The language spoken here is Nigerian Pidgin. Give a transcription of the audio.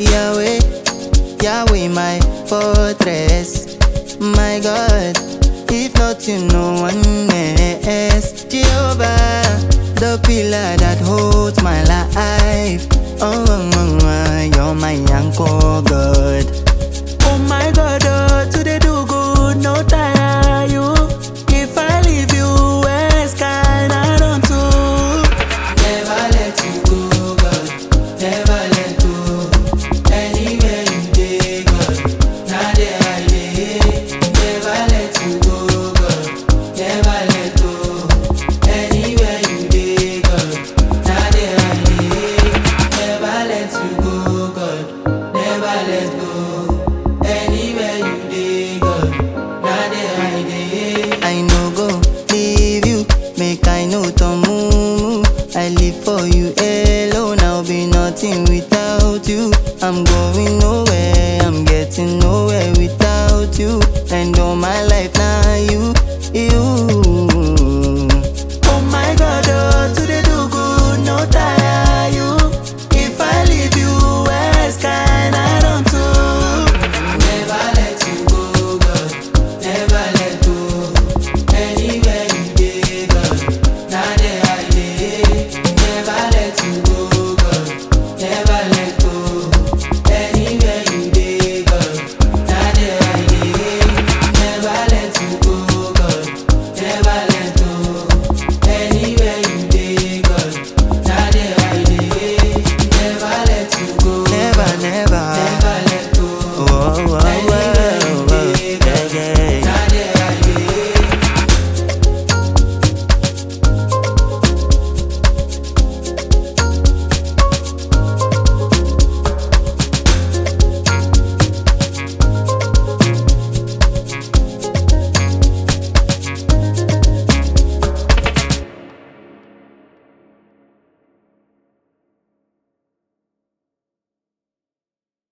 Yahweh, Yahweh, my fortress. My God, if not you, no one else. Jehovah, the pillar that holds my life. You're my anchor, God. Oh my God, today do good, no tire you. If I leave you, where's kind I don't do. Never let you go, God. Never let go. Anywhere you dey, God. Now there I dey. Never let you go, God. Never let go. Anywhere you dey, God. Now there I dey. Never let you go, God. Never let go. Anywhere you dey, God. Now there I dey. I no go leave you, make I no to move. I live for you alone, I'll be nothing without you. I'm going